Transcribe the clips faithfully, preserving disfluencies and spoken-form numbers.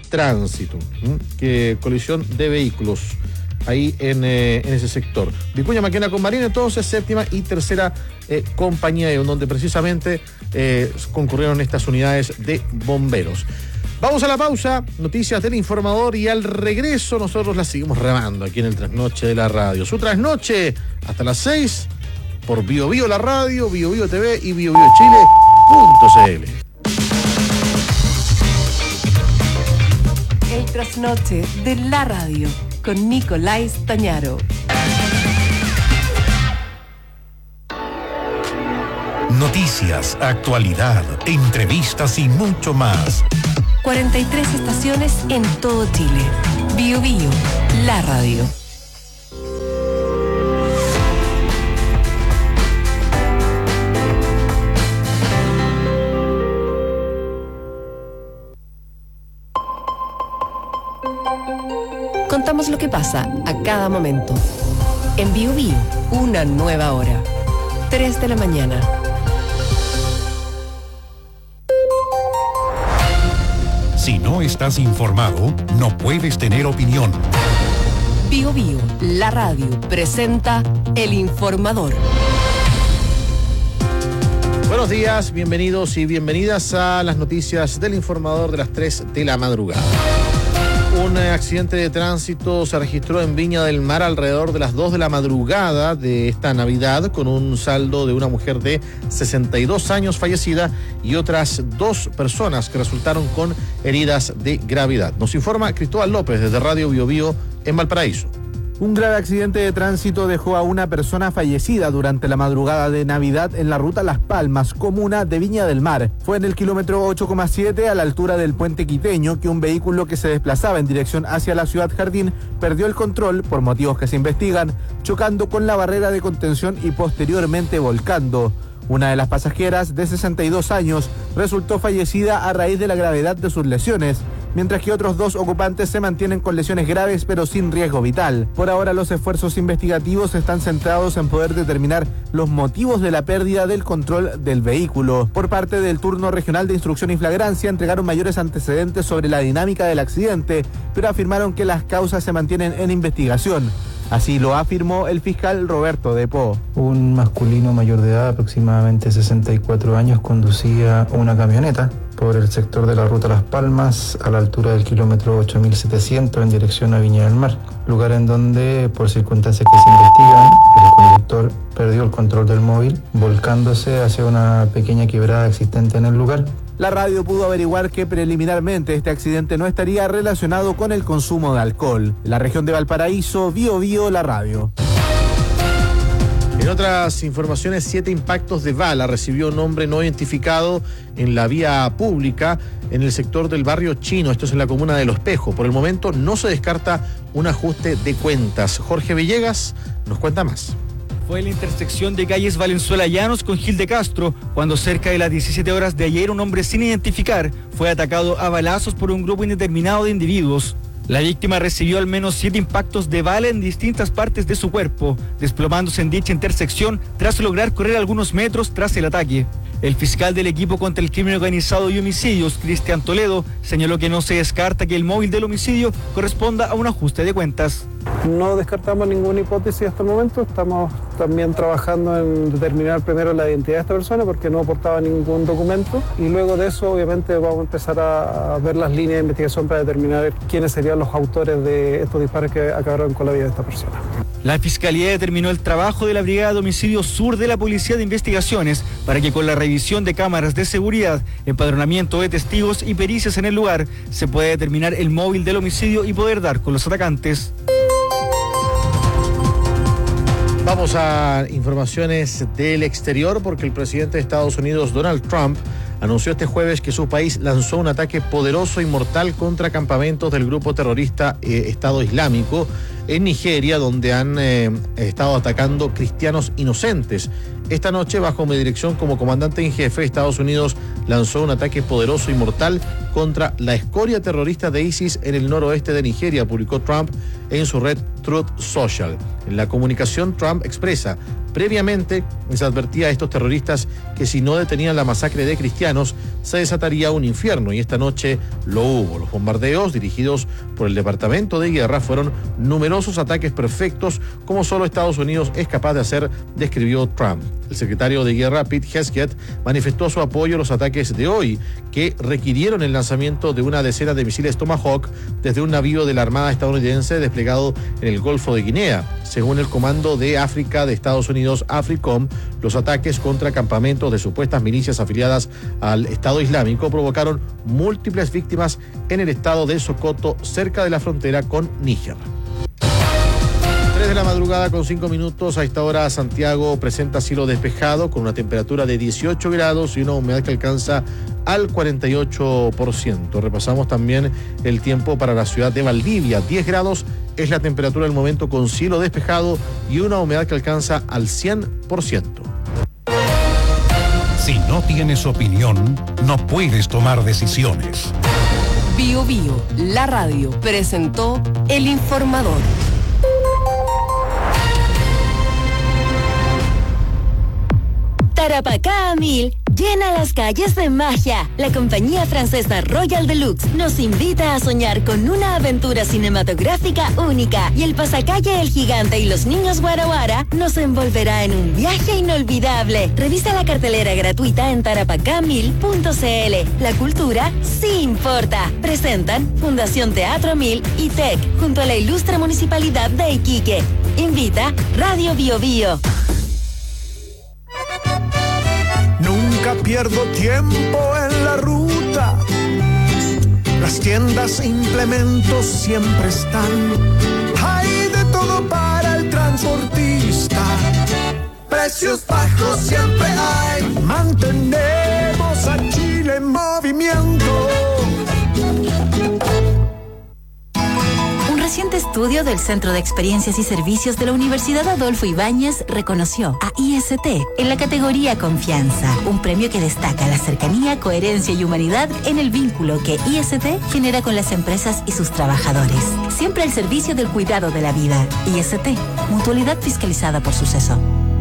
tránsito, ¿m? que colisión de vehículos ahí en, eh, en ese sector. Vicuña Maquena con Marín, entonces, séptima y tercera eh, compañía, en donde precisamente eh, concurrieron estas unidades de bomberos. Vamos a la pausa, noticias del informador, y al regreso nosotros las seguimos remando aquí en el Trasnoche de la Radio. Su Trasnoche hasta las seis por Bio Bio la Radio, Bio Bio T V y bio bio chile punto c l. El Trasnoche de la Radio con Nicolás Tañaro. Noticias, actualidad, entrevistas y mucho más. cuarenta y tres estaciones en todo Chile. Bio Bio, la radio. Contamos lo que pasa a cada momento. En Bio Bio, una nueva hora. tres de la mañana. Si no estás informado, no puedes tener opinión. Bio Bio, la radio, presenta El Informador. Buenos días, bienvenidos y bienvenidas a las noticias del Informador de las tres de la madrugada. Un accidente de tránsito se registró en Viña del Mar alrededor de las dos de la madrugada de esta Navidad, con un saldo de una mujer de sesenta y dos años fallecida y otras dos personas que resultaron con heridas de gravedad. Nos informa Cristóbal López desde Radio Bio Bio en Valparaíso. Un grave accidente de tránsito dejó a una persona fallecida durante la madrugada de Navidad en la ruta Las Palmas, comuna de Viña del Mar. Fue en el kilómetro ocho coma siete, a la altura del puente Quiteño, que un vehículo que se desplazaba en dirección hacia la ciudad Jardín perdió el control, por motivos que se investigan, chocando con la barrera de contención y posteriormente volcando. Una de las pasajeras, de sesenta y dos años, resultó fallecida a raíz de la gravedad de sus lesiones, mientras que otros dos ocupantes se mantienen con lesiones graves pero sin riesgo vital. Por ahora, los esfuerzos investigativos están centrados en poder determinar los motivos de la pérdida del control del vehículo. Por parte del Turno Regional de Instrucción y Flagrancia entregaron mayores antecedentes sobre la dinámica del accidente, pero afirmaron que las causas se mantienen en investigación. Así lo afirmó el fiscal Roberto Depó. Un masculino mayor de edad, aproximadamente sesenta y cuatro años, conducía una camioneta por el sector de la ruta Las Palmas a la altura del kilómetro ocho mil setecientos en dirección a Viña del Mar, lugar en donde, por circunstancias que se investigan, el conductor perdió el control del móvil, volcándose hacia una pequeña quebrada existente en el lugar. La radio pudo averiguar que preliminarmente este accidente no estaría relacionado con el consumo de alcohol. En la región de Valparaíso, Bio Bio, la radio. En otras informaciones, siete impactos de bala recibió un hombre no identificado en la vía pública en el sector del barrio Chino, esto es en la comuna de Los Espejos. Por el momento no se descarta un ajuste de cuentas. Jorge Villegas nos cuenta más. Fue en la intersección de calles Valenzuela Llanos con Gil de Castro, cuando cerca de las diecisiete horas de ayer un hombre sin identificar fue atacado a balazos por un grupo indeterminado de individuos. La víctima recibió al menos siete impactos de bala en distintas partes de su cuerpo, desplomándose en dicha intersección tras lograr correr algunos metros tras el ataque. El fiscal del equipo contra el crimen organizado y homicidios, Cristian Toledo, señaló que no se descarta que el móvil del homicidio corresponda a un ajuste de cuentas. No descartamos ninguna hipótesis hasta el momento. Estamos también trabajando en determinar primero la identidad de esta persona, porque no aportaba ningún documento, y luego de eso obviamente vamos a empezar a ver las líneas de investigación para determinar quiénes serían los autores de estos disparos que acabaron con la vida de esta persona. La Fiscalía determinó el trabajo de la Brigada de Homicidio Sur de la Policía de Investigaciones para que con la revisión de cámaras de seguridad, empadronamiento de testigos y pericias en el lugar se pueda determinar el móvil del homicidio y poder dar con los atacantes. Vamos a informaciones del exterior, porque el presidente de Estados Unidos, Donald Trump, anunció este jueves que su país lanzó un ataque poderoso y mortal contra campamentos del grupo terrorista eh, Estado Islámico en Nigeria, donde han eh, estado atacando cristianos inocentes. Esta noche, bajo mi dirección como comandante en jefe, Estados Unidos lanzó un ataque poderoso y mortal contra la escoria terrorista de ISIS en el noroeste de Nigeria, publicó Trump en su red Truth Social. En la comunicación, Trump expresa: previamente les advertía a estos terroristas que si no detenían la masacre de cristianos, se desataría un infierno, y esta noche lo hubo. Los bombardeos dirigidos por el Departamento de Guerra fueron numerosos ataques perfectos, como solo Estados Unidos es capaz de hacer, describió Trump. El secretario de Guerra, Pete Hegseth, manifestó su apoyo a los ataques de hoy, que requirieron el lanzamiento de una decena de misiles Tomahawk desde un navío de la Armada estadounidense desplegado en el Golfo de Guinea. Según el Comando de África de Estados Unidos, AFRICOM, los ataques contra campamentos de supuestas milicias afiliadas al Estado Islámico provocaron múltiples víctimas en el estado de Sokoto, cerca de la frontera con Níger. tres de la madrugada con cinco minutos. A esta hora Santiago presenta cielo despejado con una temperatura de dieciocho grados y una humedad que alcanza al cuarenta y ocho por ciento. Repasamos también el tiempo para la ciudad de Valdivia. diez grados es la temperatura del momento con cielo despejado y una humedad que alcanza al cien por ciento. Si no tienes opinión, no puedes tomar decisiones. Bio Bio, la radio, presentó El Informador. Tarapacá a mil llena las calles de magia. La compañía francesa Royal Deluxe nos invita a soñar con una aventura cinematográfica única, y el pasacalle El Gigante y los Niños Guara Guara nos envolverá en un viaje inolvidable. Revisa la cartelera gratuita en tarapacá mil punto c l. La cultura sí importa. Presentan Fundación Teatro Mil y T E C junto a la ilustre Municipalidad de Iquique. Invita Radio Bio Bio. Nunca pierdo tiempo en la ruta. Las tiendas e implementos siempre están. Hay de todo para el transportista. Precios bajos siempre hay. Mantenemos a Chile en movimiento. Un reciente estudio del Centro de Experiencias y Servicios de la Universidad Adolfo Ibáñez reconoció a I S T en la categoría Confianza, un premio que destaca la cercanía, coherencia y humanidad en el vínculo que I S T genera con las empresas y sus trabajadores. Siempre al servicio del cuidado de la vida. I S T, mutualidad fiscalizada por Suceso.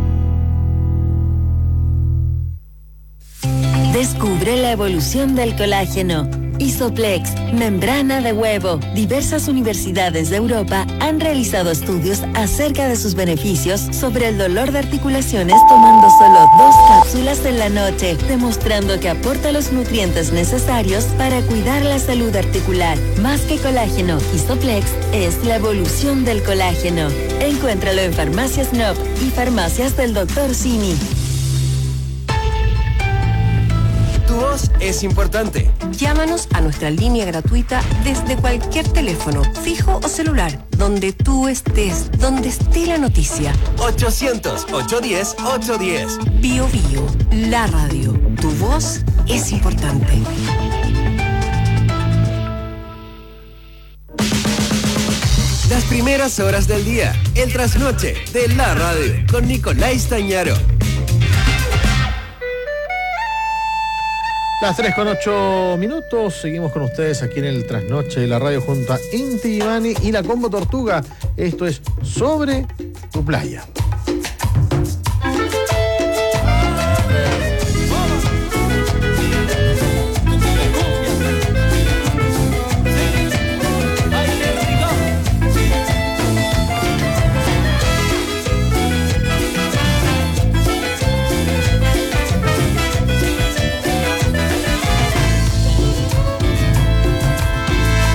Descubre la evolución del colágeno. Isoplex, membrana de huevo. Diversas universidades de Europa han realizado estudios acerca de sus beneficios sobre el dolor de articulaciones tomando solo dos cápsulas en la noche, demostrando que aporta los nutrientes necesarios para cuidar la salud articular. Más que colágeno, Isoplex es la evolución del colágeno. Encuéntralo en Farmacias N O P y Farmacias del doctor Simi. Tu voz es importante. Llámanos a nuestra línea gratuita desde cualquier teléfono, fijo o celular, donde tú estés, donde esté la noticia. ochocientos, ochocientos diez, ochocientos diez. Bio Bio, la radio. Tu voz es importante. Las primeras horas del día, el trasnoche de la radio, con Nicolás Tañaro. Las tres con ocho minutos, seguimos con ustedes aquí en el Trasnoche de la radio junto a Inti Ivani y la Combo Tortuga. Esto es Sobre tu Playa.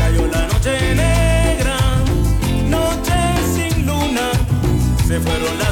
Se fueron las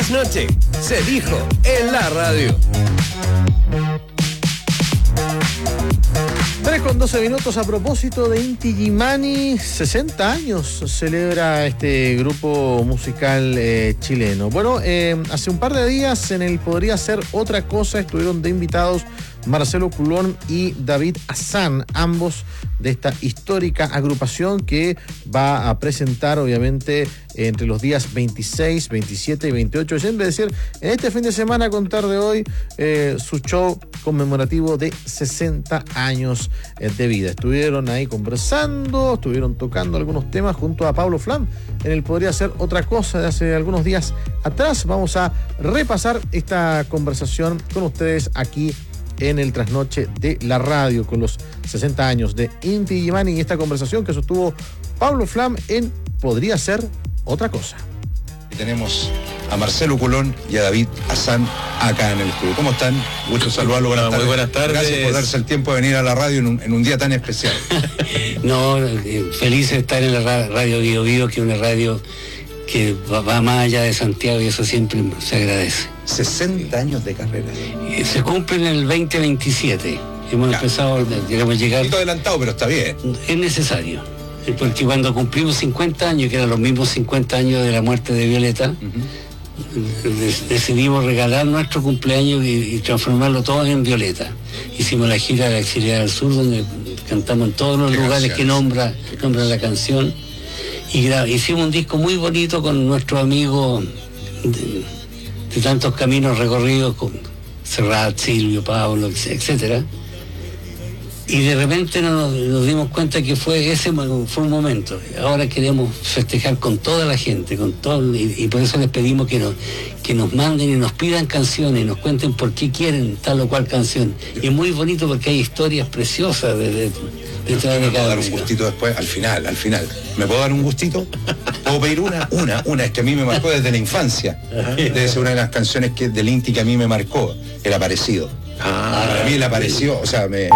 trasnoche se dijo en la radio. tres con doce minutos. A propósito de Inti Illimani, sesenta años celebra este grupo musical eh, chileno. Bueno, eh, hace un par de días en el Podría Ser Otra Cosa estuvieron de invitados Marcelo Culón y David Azán, ambos de esta histórica agrupación que va a presentar obviamente entre los días veintiséis, veintisiete y veintiocho de diciembre, es decir, en este fin de semana, a contar de hoy, eh, su show conmemorativo de sesenta años eh, de vida. Estuvieron ahí conversando, estuvieron tocando algunos temas junto a Pablo Flam en el Podría Ser Otra Cosa de hace algunos días atrás. Vamos a repasar esta conversación con ustedes aquí en el trasnoche de la radio, con los sesenta años de Inti Illimani y esta conversación que sostuvo Pablo Flam en Podría Ser Otra Cosa. Y tenemos a Marcelo Culón y a David Azán acá en el estudio. ¿Cómo están? Gusto saludarlo. Buenas tardes. Muy buenas tardes. Gracias por darse el tiempo de venir a la radio en un, en un día tan especial. No, eh, feliz de estar en la radio Bio Bio, que es una radio que va, va más allá de Santiago, y eso siempre se agradece. sesenta años de carrera. Eh, se cumplen en el veinte veintisiete. Hemos ya. empezado, queremos llegar... Un poquito adelantado, pero está bien. Es necesario. Porque cuando cumplimos cincuenta años, que eran los mismos cincuenta años de la muerte de Violeta, uh-huh. decidimos regalar nuestro cumpleaños y, y transformarlo todo en Violeta. Hicimos la gira de la Exiliada del Sur, donde cantamos en todos los lugares canciones? que nombra, nombra la canción. Y gra- hicimos un disco muy bonito con nuestros amigos de, de tantos caminos recorridos, con Serrat, Silvio, Pablo, etcétera. Y de repente nos, nos dimos cuenta que fue ese fue un momento. Ahora queremos festejar con toda la gente, con todo, y, y por eso les pedimos que nos, que nos manden y nos pidan canciones, y nos cuenten por qué quieren tal o cual canción. Y es muy bonito porque hay historias preciosas de, de, detrás de cada. ¿Me puedo dar un gustito después? Al final, al final. ¿Me puedo dar un gustito? ¿Puedo pedir una? Una, una. Es que a mí me marcó desde la infancia. Debe ser una de las canciones que, del Inti que a mí me marcó. El Aparecido. Ah, para mí el Aparecido, o sea, me...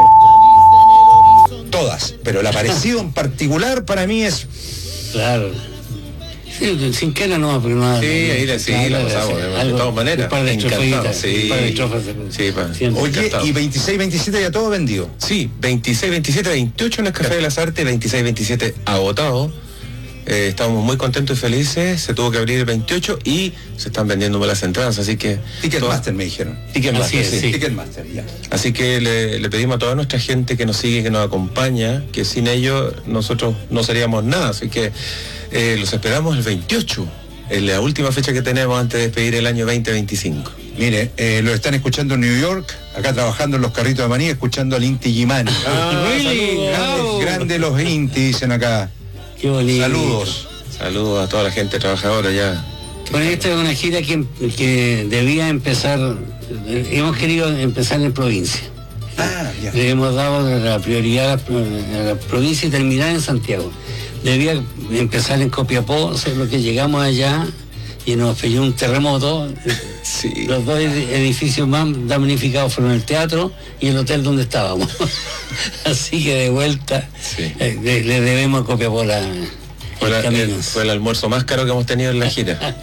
Todas, pero el Aparecido en particular para mí es... Claro. Sí, sin quena no, pero no. Sí, ahí la, sí, claro, la pasamos, de, de todas maneras. Un par de estrofaditas, sí, un par de estrofas. Sí, pa. Oye, encantado. Y veintiséis, veintisiete ya todo vendido. Sí, veintiséis, veintisiete, veintiocho en el Café de las Artes, veintiséis, veintisiete agotado. Eh, estamos muy contentos y felices. Se tuvo que abrir el veintiocho y se están vendiendo las entradas, así que... Ticketmaster me dijeron. Ticketmaster, sí. sí. Ticketmaster, ya. Así que le, le pedimos a toda nuestra gente que nos sigue, que nos acompaña, que sin ellos nosotros no seríamos nada. Así que eh, los esperamos el veintiocho, en la última fecha que tenemos antes de despedir el año veinte veinticinco. Mire, eh, lo están escuchando en New York, acá trabajando en los carritos de maní, escuchando al Inti Illimani. Ah, really? Grande, grande los Inti, dicen acá. Qué bonito. Saludos. Saludos a toda la gente trabajadora ya. Bueno, esta es una gira que, que debía empezar, hemos querido empezar en provincia. Ah, ya. Le hemos dado la prioridad a la, a la provincia y terminar en Santiago. Debía empezar en Copiapó, o sea, lo que llegamos allá y nos pilló un terremoto. Sí. Los dos edificios más damnificados fueron el teatro y el hotel donde estábamos. Así que de vuelta sí. eh, le, le debemos a Copiapó la... Fue, la, el, fue el almuerzo más caro que hemos tenido en la gira.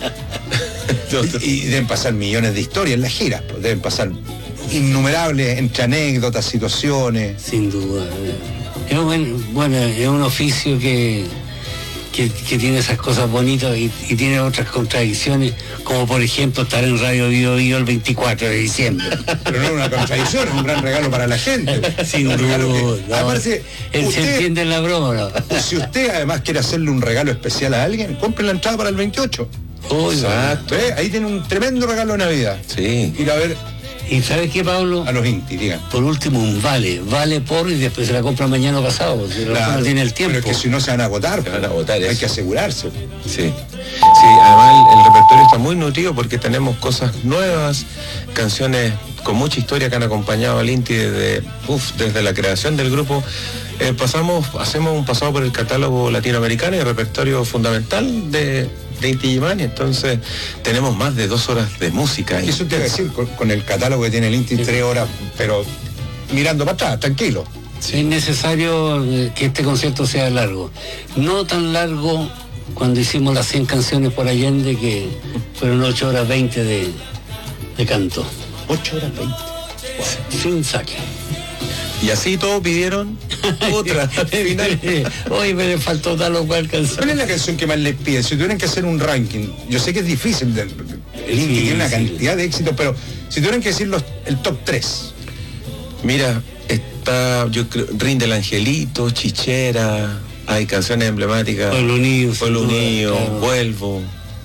y, y deben pasar millones de historias en las giras, pues, deben pasar innumerables entre anécdotas, situaciones. Sin duda. Es un, bueno, es un oficio que, que, que tiene esas cosas bonitas y, y tiene otras contradicciones, como por ejemplo estar en Radio Bio Bio el veinticuatro de diciembre. Pero no es una contradicción, es un gran regalo para la gente. Sin duda. No, aparte, él usted, se entiende en la broma, ¿no? Si usted además quiere hacerle un regalo especial a alguien, compre la entrada para el veintiocho. Oh, exacto. ¿Eh? Ahí tiene un tremendo regalo de Navidad. Sí. Ir a ver. ¿Y sabes qué, Pablo? A los Inti, digan. Por último, un vale, vale por y después se la compra mañana o pasado, si claro, no tiene el tiempo. Pero es que si no se van a agotar, se van a agotar hay eso. que asegurarse. Sí. Sí, además el, el repertorio está muy nutrido porque tenemos cosas nuevas, canciones con mucha historia que han acompañado al Inti desde, uf, desde la creación del grupo. Eh, pasamos, hacemos un pasado por el catálogo latinoamericano y el repertorio fundamental de de Inti Illimani, entonces tenemos más de dos horas de música. Eso te iba a decir, con, con el catálogo que tiene el Inti, tres horas, pero mirando para atrás, tranquilo. Sí, es necesario que este concierto sea largo. No tan largo cuando hicimos las cien canciones por Allende, que fueron ocho horas veinte de, de canto. ocho horas veinte. Wow. Sin saque. Y así todos pidieron otra. Al final. Hoy me le faltó tal o cual canción. ¿Cuál es la canción que más les piden? Si tuvieran que hacer un ranking, yo sé que es difícil, el Inti tiene una cantidad de éxitos, pero si tuvieran que decir los, el top tres. Mira, está, yo creo, Rinde el Angelito, Chichera, hay canciones emblemáticas. Pueblo Unido. Pueblo Unido, claro. Vuelvo.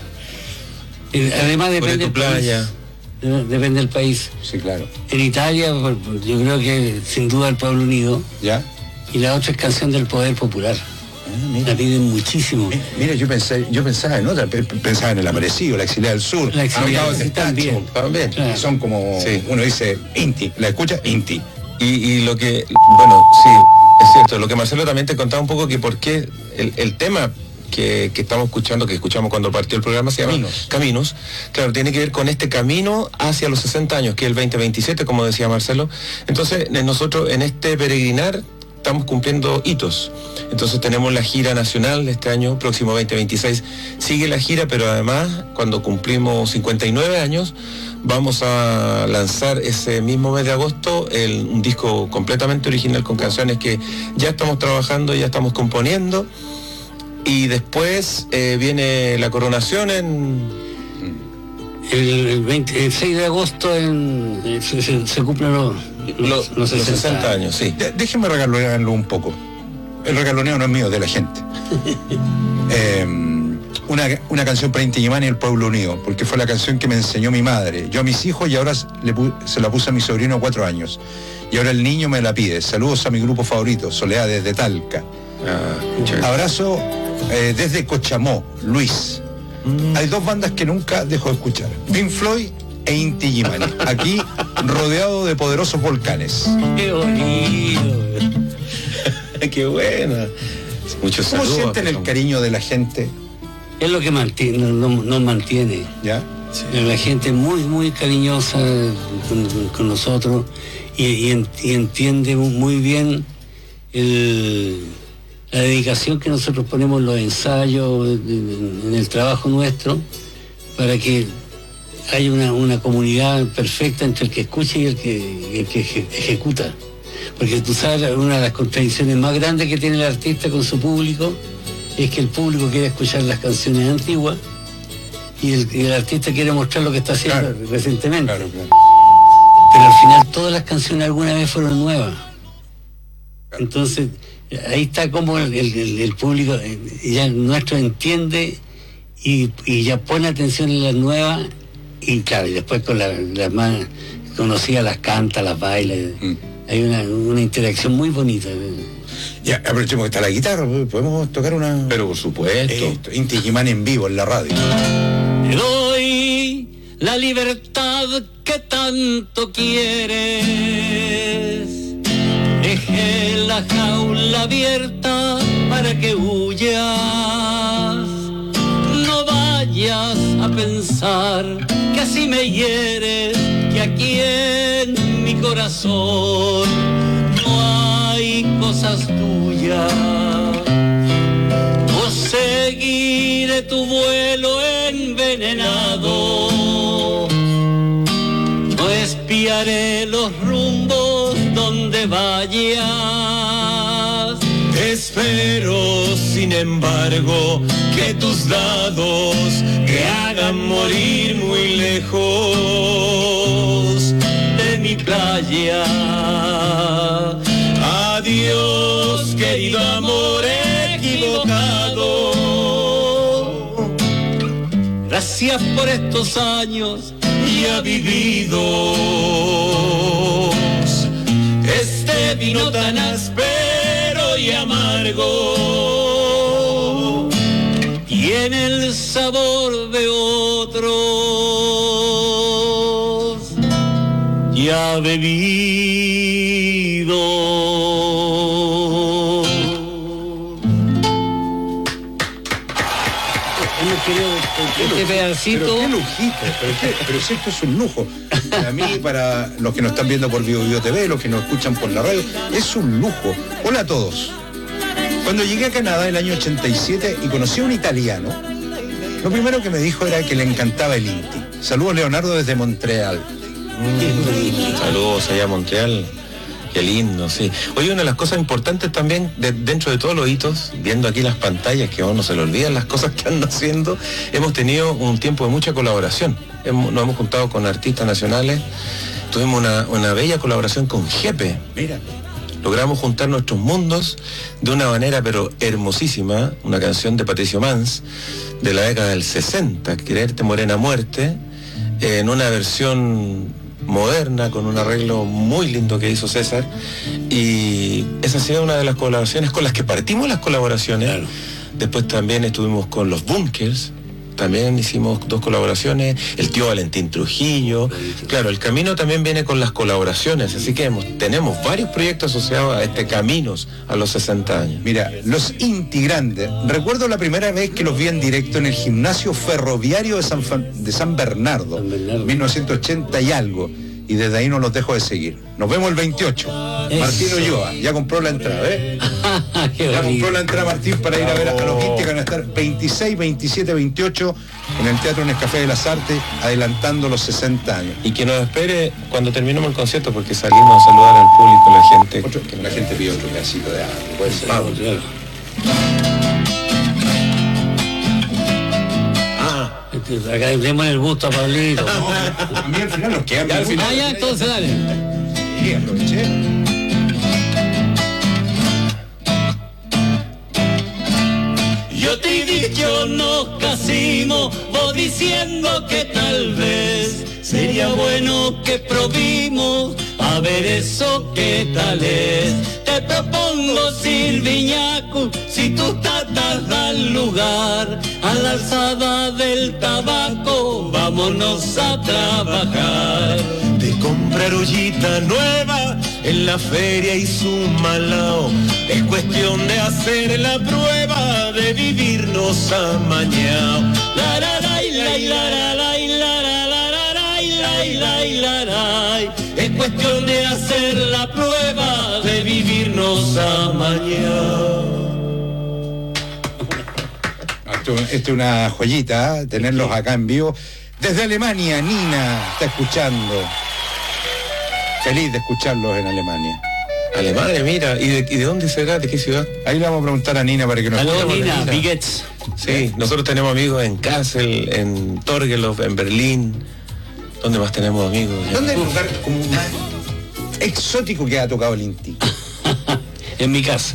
Y además depende tu playa. Depende del país. Sí, claro. En Italia, yo creo que sin duda el Pueblo Unido. ¿Ya? Y la otra es Canción del Poder Popular. Ah, la piden muchísimo. Mira, yo pensé, yo pensaba en otra, pensaba en El Amanecido, La Exiliada del Sur, La Exiliada del Sur también. También. Claro. Son como, sí. Uno dice Inti, la escucha Inti. Y, y lo que, bueno, sí, es cierto, lo que Marcelo también te contaba un poco, que por qué el, el tema Que, que estamos escuchando, que escuchamos cuando partió el programa, se llama Caminos. Caminos. Claro, tiene que ver con este camino hacia los sesenta años, que es el veinte veintisiete, como decía Marcelo. Entonces, nosotros en este peregrinar estamos cumpliendo hitos. Entonces tenemos la gira nacional este año, próximo veinte veintiséis, sigue la gira, pero además, cuando cumplimos cincuenta y nueve años, vamos a lanzar ese mismo mes de agosto el, un disco completamente original con canciones que ya estamos trabajando, ya estamos componiendo. Y después eh, viene la coronación en... El, el, veinte, el seis de agosto en, se, se, se cumplen los, los, los, los sesenta años, sí. De, déjeme regalonearlo un poco. El regaloneo no es mío, es de la gente. eh, una, una canción para Inti Illimani y el Pueblo Unido, porque fue la canción que me enseñó mi madre. Yo a mis hijos y ahora le pu- se la puse a mi sobrino a cuatro años. Y ahora el niño me la pide. Saludos a mi grupo favorito, Soledad desde Talca. Ah, abrazo eh, desde Cochamó, Luis. Mm. Hay dos bandas que nunca dejo de escuchar: Pink Floyd e Inti Illimani. Aquí rodeado de poderosos volcanes. Qué bonito. Qué buena. Muchos ¿Cómo saludos, sienten el cariño de la gente? Es lo que mantiene, nos, nos mantiene. ¿Ya? Sí. La gente muy, muy cariñosa con, con nosotros y, y, y entiende muy bien el, la dedicación que nosotros ponemos en los ensayos, en, en el trabajo nuestro, para que haya una, una comunidad perfecta entre el que escucha y el que, el que ejecuta. Porque tú sabes, una de las contradicciones más grandes que tiene el artista con su público es que el público quiere escuchar las canciones antiguas y el, y el artista quiere mostrar lo que está haciendo claro. recientemente. Claro, claro. Pero al final todas las canciones alguna vez fueron nuevas. Claro. Entonces, ahí está como el, el, el público ya nuestro entiende y, y ya pone atención en las nuevas y claro, y después con las la más conocidas las canta, las baila. Mm. Hay una, una interacción muy bonita. Ya, aprovechemos que está la guitarra, podemos tocar una... Pero por supuesto. Eh, Inti Illimani en vivo en la radio. Te doy la libertad que tanto quieres. Dejé la jaula abierta para que huyas. No vayas a pensar que así me hieres, que aquí en mi corazón no hay cosas tuyas. O seguiré tu vuelo envenenado, o espiaré los rumbos donde vayas. Espero, sin embargo, que tus dados te hagan morir muy lejos de mi playa. Adiós, querido amor equivocado. Gracias por estos años ya vividos. Este vino tan áspero y amargo tiene el sabor de otros ya bebido. Este pedacito. Pero qué lujito, pero, qué, pero si esto es un lujo. Para mí, para los que nos están viendo por Bio Bio T V, los que nos escuchan por la radio, es un lujo. Hola a todos. Cuando llegué a Canadá el año ochenta y siete y conocí a un italiano, lo primero que me dijo era que le encantaba el Inti. Saludos, Leonardo, desde Montreal. Mm, saludos allá a Montreal. Qué lindo, sí. Oye, una de las cosas importantes también, de, dentro de todos los hitos, viendo aquí las pantallas, que a uno se le olvidan las cosas que anda haciendo, hemos tenido un tiempo de mucha colaboración. Hemos, nos hemos juntado con artistas nacionales, tuvimos una, una bella colaboración con Jepe. Mira. Logramos juntar nuestros mundos de una manera pero hermosísima, una canción de Patricio Mans, de la década del sesenta, Quererte Morena Muerte, en una versión moderna, con un arreglo muy lindo que hizo César, y esa ha sido una de las colaboraciones con las que partimos las colaboraciones. Claro. Después también estuvimos con los Bunkers, también hicimos dos colaboraciones, el tío Valentín Trujillo. Claro, el camino también viene con las colaboraciones, así que hemos, tenemos varios proyectos asociados a este Caminos a los sesenta años. Mira, los Inti Grandes, recuerdo la primera vez que los vi en directo en el gimnasio ferroviario de San, de San Bernardo, San Bernardo, mil novecientos ochenta y algo, y desde ahí no los dejo de seguir. Nos vemos el veintiocho. Eso. Martín Ulloa, ya compró la entrada, ¿eh? Ya compró la entrada Martín para ir a ver a los Inti, que van a estar veintiséis, veintisiete, veintiocho en el Teatro Nescafé de las Artes, adelantando los sesenta años. Y que nos espere cuando terminemos el concierto, porque salimos a saludar al público, la gente. Otro, que la gente pide otro pedacito de algo. Puede ser. Vamos, claro. Acá demos el gusto a Pablito. No, a mí al final nos quedan. Al final ya, entonces dale. Sí, aproveché. Yo te he dicho nos casimos, vos diciendo que tal vez sería bueno que probimos a ver eso que tal es. Te propongo Silviñaco, si tus tatas dan lugar a la alzada del tabaco, vámonos a trabajar. De comprar ollita nueva en la feria y su malao, es cuestión de hacer la prueba de vivirnos amañao. La la la la la la la la la la la, es cuestión de hacer la prueba de vivirnos amañao. Esto, esto es una joyita, ¿eh? Tenerlos acá en vivo. Desde Alemania, Nina está escuchando. Feliz de escucharlos en Alemania. Alemania, mira, ¿y de, ¿y de dónde será? ¿De qué ciudad? Ahí le vamos a preguntar a Nina para que nos Aló, Nina, Bigetz. Sí, nosotros tenemos amigos en Kassel, en Torgelov, en Berlín. ¿Dónde más tenemos amigos? ¿Dónde es el lugar como más exótico que ha tocado el Inti? En mi casa.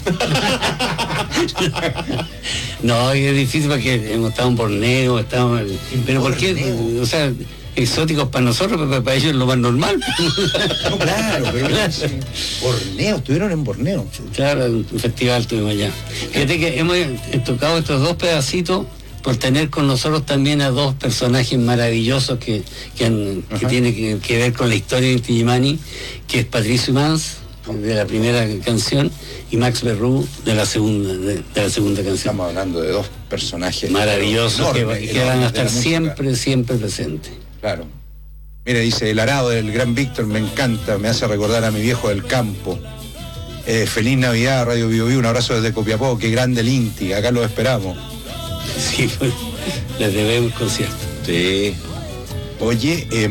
No, es difícil porque hemos estado en Borneo, estamos en... Pero ¿por qué? O sea, exóticos para nosotros, pero para ellos es lo más normal. No, claro, pero claro. Borneo, estuvieron en Borneo. Claro, un festival tuvimos allá. Fíjate que hemos tocado estos dos pedacitos por tener con nosotros también a dos personajes maravillosos que, que, han, que tienen que, que ver con la historia de Inti Illimani, que es Patricio Mans, de la primera canción, y Max Berrú de la segunda de, de la segunda canción. Estamos hablando de dos personajes maravillosos enorme, que, que enorme, van a estar siempre, siempre presentes. Claro. Mira, dice, el arado del gran Víctor me encanta, me hace recordar a mi viejo del campo. Eh, feliz Navidad, Radio Bio Bio, un abrazo desde Copiapó, qué grande el Inti, acá lo esperamos. Sí, pues, les debemos concierto. Sí. Oye, eh,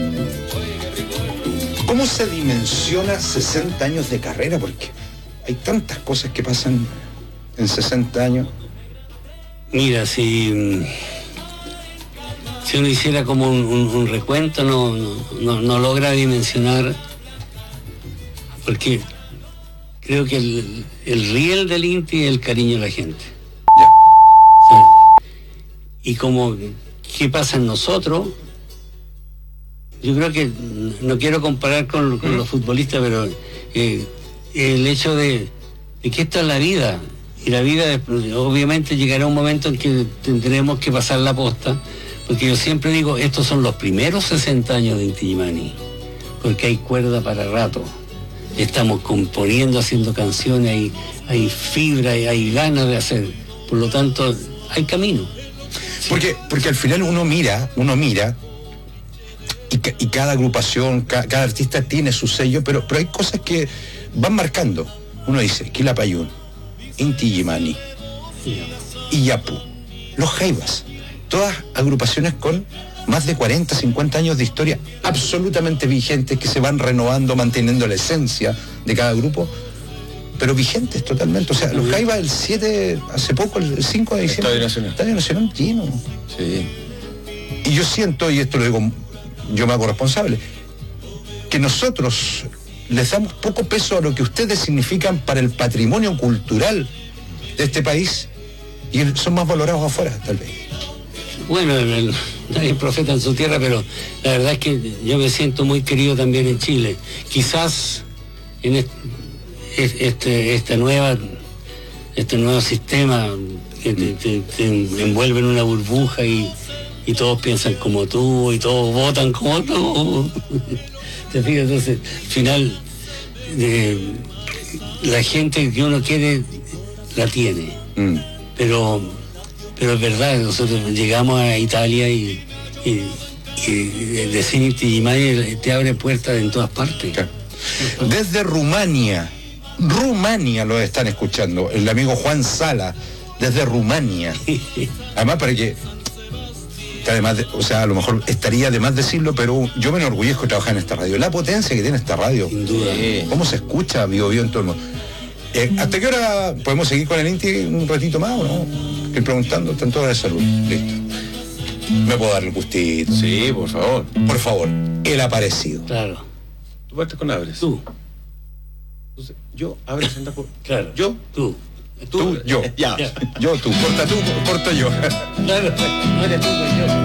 ¿cómo se dimensiona sesenta años de carrera? Porque hay tantas cosas que pasan en sesenta años. Mira, si, si uno hiciera como un, un, un recuento, no, no, no logra dimensionar, porque creo que el, el riel del Inti es el cariño de la gente. Ya. O sea, y como, ¿qué pasa en nosotros? Yo creo que, no quiero comparar con, con los futbolistas, pero eh, el hecho de, de que esta es la vida, y la vida obviamente llegará un momento en que tendremos que pasar la posta, porque yo siempre digo, estos son los primeros sesenta años de Inti Illimani, porque hay cuerda para rato, estamos componiendo, haciendo canciones, hay, hay fibra, hay, hay ganas de hacer, por lo tanto, hay camino. Porque, porque al final uno mira, uno mira, y, ca y cada agrupación, ca cada artista tiene su sello, pero, pero hay cosas que van marcando. Uno dice, Quilapayún, Inti Illimani, Iyapu, Los Jaivas, todas agrupaciones con más de cuarenta, cincuenta años de historia absolutamente vigentes, que se van renovando, manteniendo la esencia de cada grupo, pero vigentes totalmente. O sea, Los Jaivas el siete, hace poco, el cinco de diciembre, Estadio Nacional. Estadio Nacional lleno. Sí. Y yo siento, y esto lo digo, yo me hago responsable, que nosotros les damos poco peso a lo que ustedes significan para el patrimonio cultural de este país, y son más valorados afuera, tal vez. Bueno, el, el, nadie es profeta en su tierra, pero la verdad es que yo me siento muy querido también en Chile. Quizás en este, este, esta nueva, este nuevo sistema que te, te, te envuelve en una burbuja y, y todos piensan como tú y todos votan como tú. ¿Te fijas? Entonces, al final, eh, la gente que uno quiere la tiene. Mm. Pero... Pero es verdad, nosotros llegamos a Italia y, y, y decir Inti Illimani te abre puertas en todas partes. Desde Rumania, Rumania lo están escuchando, el amigo Juan Sala, desde Rumania. Además, para que, que además, de, o sea, a lo mejor estaría de más decirlo, pero yo me enorgullezco de trabajar en esta radio. La potencia que tiene esta radio. Sin duda. Eh, ¿Cómo se escucha Bio Bio en todo el mundo? Eh, ¿Hasta qué hora podemos seguir con el Inti un ratito más o no? Estoy preguntando, están todas de salud. Listo. ¿Me puedo dar el gustito? Sí, por favor. Por favor, el aparecido. Claro. Tú partes con Abres. Tú. Entonces, yo, Abres anda por... Claro. Yo. Tú. Tú, tú yo. Ya. ya. Yo, tú. Corta tú, corto yo. Claro, no eres tú, soy yo.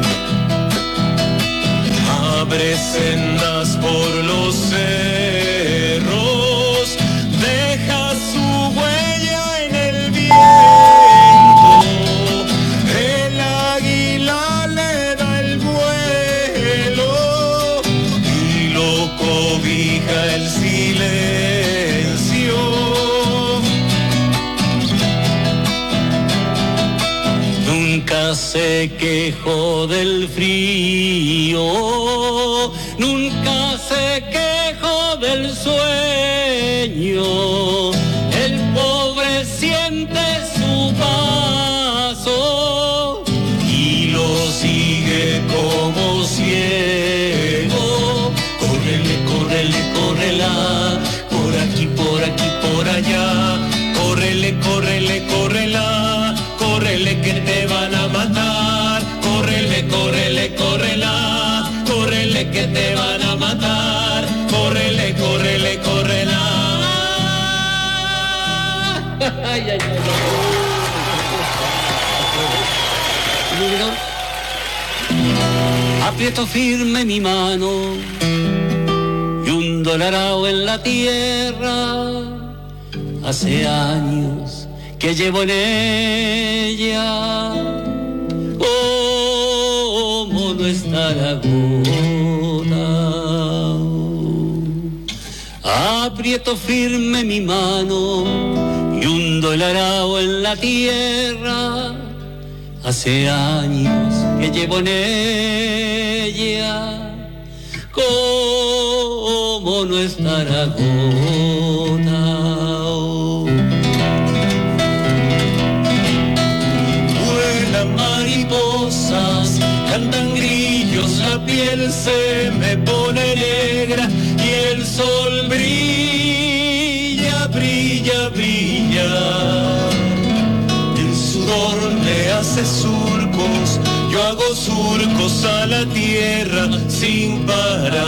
Abre sendas por los cerros, deja su huella en el viento. El águila le da el vuelo y lo cobija el silencio. Nunca se quejó del frío, nunca se quejó del sueño. El pobre siente su paso y lo sigue como ciego. Córrele, córrele, córrela, por aquí, por aquí, por allá. Córrele, córrele, córrela, córrele que te van a matar. Córrele, córrele, córrela, córrele que te van a matar. Córrele, córrele, córrela. Ay, ay, ay. Aprieto firme mi mano y un dolarao en la tierra. Hace años que llevo en ella, cómo no está la gota. Aprieto firme mi mano y un dolarao en la tierra. Hace años que llevo en ella, cómo no está la gota. Mariposas, cantan grillos, la piel se me pone negra y el sol brilla, brilla, brilla. El sudor me hace surcos, yo hago surcos a la tierra sin parar.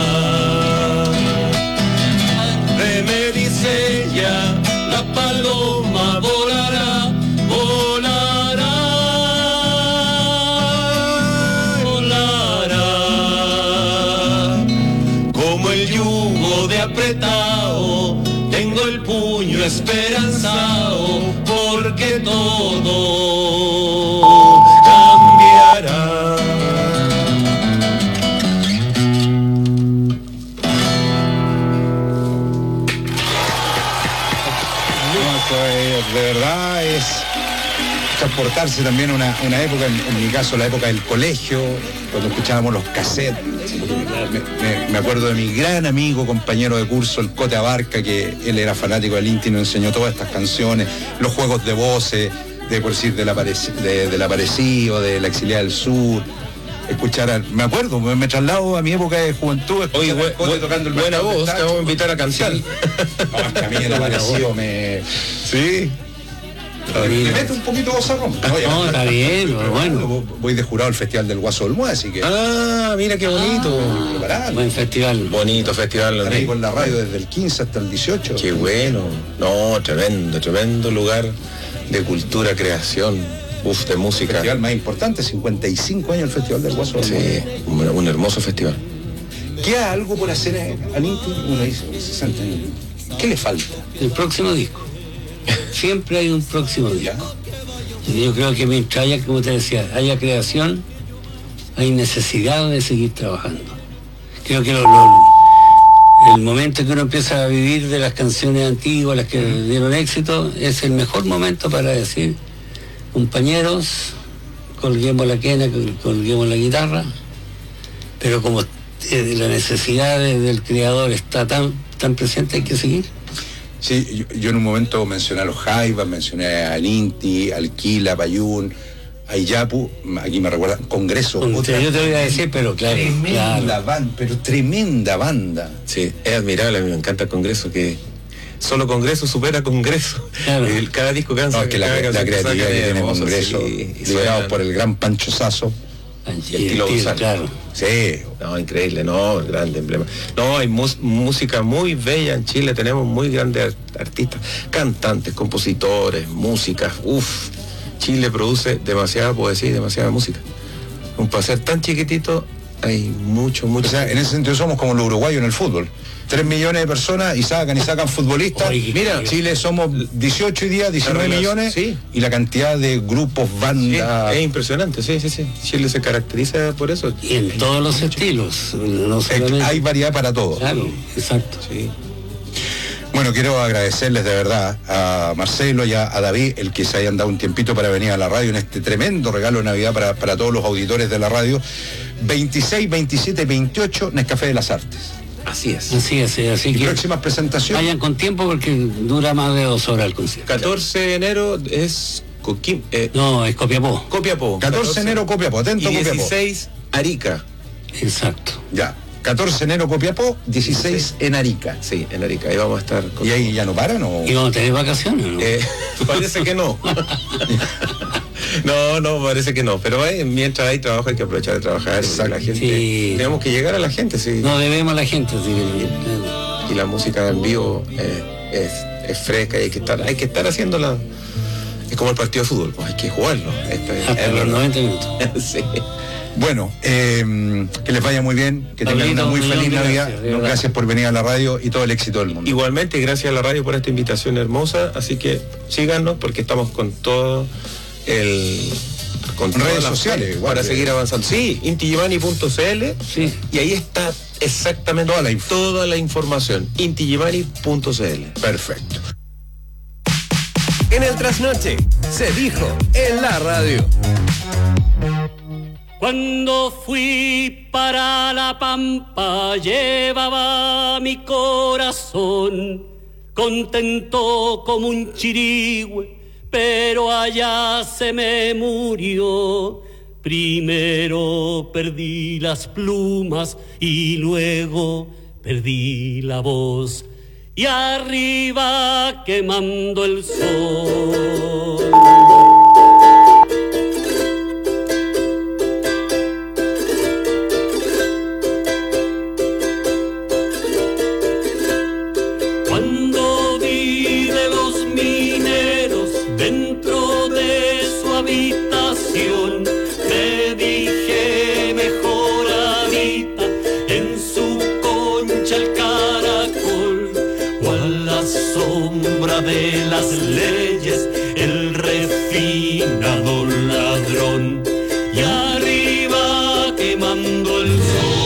Me dice ella, la paloma volará, volará. Apretado, tengo el puño esperanzado, porque todo cambiará. De verdad es transportarse también a una, una época, en, en mi caso la época del colegio, cuando escuchábamos los cassettes. Me, me, me acuerdo de mi gran amigo, compañero de curso, el Cote Abarca, que él era fanático del Inti y nos enseñó todas estas canciones, los juegos de voces, de por decir del apareci, de, de Aparecido, de La Exiliada del Sur. Escuchar, a, me acuerdo, me, me traslado a mi época de juventud. Oye, bu bu tocando el buena voz, te vamos a invitar a cantar. No, es que a mí el Aparecido me... Sí. Me meto un poquito vozarrón. No, no, está bien, pero bueno. Voy de jurado al Festival del Guaso Olmué, así que... Ah, mira qué bonito. Ah, buen festival. Bonito festival. Estar ahí con la radio desde el quince hasta el dieciocho. Qué bueno. No, tremendo, tremendo lugar de cultura, creación. Uf, de música. El festival más importante, cincuenta y cinco años el Festival del Guaso Sí, Olmué. un, un hermoso festival. ¿Queda algo por hacer al Inti? Uno dice, sesenta años. ¿Qué le falta? El próximo disco. Siempre hay un próximo disco. Yo creo que mientras haya, como te decía, haya creación, hay necesidad de seguir trabajando. Creo que lo, lo, el momento que uno empieza a vivir de las canciones antiguas, las que dieron éxito, es el mejor momento para decir, compañeros, colguemos la quena, colguemos la guitarra, pero como la necesidad del creador está tan, tan presente, hay que seguir. Sí, yo, yo en un momento mencioné a los Jaivas, mencioné al Inti, al Quila, Payún, a Iyapu, aquí me recuerda, Congreso. Con, otra, yo te voy a decir, pero claro. Tremenda claro. banda, pero tremenda banda. Sí, es admirable, a mí me encanta el Congreso, que solo Congreso supera Congreso. Claro. El, cada disco cansa. No, es que la, la, la creatividad que tiene Congreso, sí, liderados por el gran Pancho Sasso. Y el Tilo González. Claro. Sí. No, increíble, no, grande emblema. No, hay mus, música muy bella en Chile, tenemos muy grandes artistas, cantantes, compositores, músicas, uff. Chile produce demasiada poesía y demasiada música. Un para ser tan chiquitito hay mucho, mucho. O sea, en ese sentido somos como los uruguayos en el fútbol. Tres millones de personas y sacan y sacan futbolistas. Oye, mira, en Chile somos dieciocho y día, diecinueve millones, sí. Y la cantidad de grupos, bandas. Sí, es impresionante, sí, sí, sí. Chile se caracteriza por eso. Y en todos los estilos. No solamente... Hay variedad para todo. Claro, exacto. Sí. Bueno, quiero agradecerles de verdad a Marcelo y a, a David el que se hayan dado un tiempito para venir a la radio en este tremendo regalo de Navidad para, para todos los auditores de la radio. veintiséis, veintisiete, veintiocho, Nescafé de las Artes. Así es. Así es, así y que próximas presentaciones. Vayan con tiempo porque dura más de dos horas el concierto. catorce de enero es Coquim, eh, no, es Copiapó. Copiapó. catorce de enero Copiapó, atento y Copiapó. dieciséis Arica. Exacto. Ya. catorce de enero Copiapó, dieciséis en Arica. Sí, en Arica. Ahí vamos a estar. ¿Y ahí ya no paran o? ¿Y vamos a tener vacaciones o no? Eh, parece que no. No, no, parece que no. Pero eh, mientras hay trabajo hay que aprovechar de trabajar. La gente, sí. Tenemos que llegar a la gente, sí. No debemos a la gente, sí. Y, y la música en vivo eh, es, es fresca y hay que estar, hay que estar haciéndola. Es como el partido de fútbol, pues hay que jugarlo. Este, Hasta los noventa minutos. Sí. Bueno, eh, que les vaya muy bien, que tengan una muy feliz Navidad. Gracias, gracias por venir a la radio y todo el éxito del mundo. Igualmente, gracias a la radio por esta invitación hermosa, así que síganos porque estamos con todo el... con redes sociales igual, para que... seguir avanzando. Sí, inti gimani punto c l, sí. Y ahí está exactamente toda la, toda la información, inti gimani punto c l. Perfecto. En el trasnoche se dijo en la radio. Cuando fui para la pampa llevaba mi corazón contento como un chirigüe, pero allá se me murió. Primero perdí las plumas y luego perdí la voz. Y arriba quemando el sol. Cuando vi de los mineros dentro de su habitación, me dije mejor habita en su concha el caracol, o a la sombra de las leyes el refinado ladrón, y arriba quemando el sol.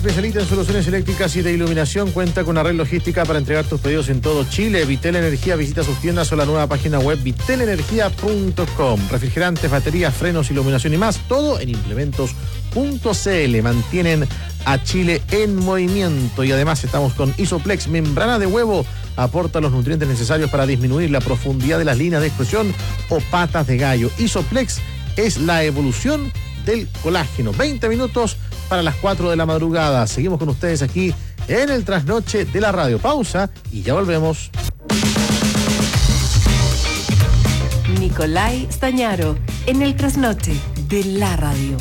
especialista en soluciones eléctricas y de iluminación, cuenta con una red logística para entregar tus pedidos en todo Chile. Vitel Energía, visita sus tiendas o la nueva página web vitel energía punto com. Refrigerantes, baterías, frenos, iluminación y más, todo en implementos punto c l. Mantienen a Chile en movimiento y además estamos con Isoplex, membrana de huevo, aporta los nutrientes necesarios para disminuir la profundidad de las líneas de expresión o patas de gallo. Isoplex es la evolución del colágeno. veinte minutos para las cuatro de la madrugada. Seguimos con ustedes aquí en el trasnoche de la radio. Pausa y ya volvemos. Nicolai Stañaro en el trasnoche de la radio.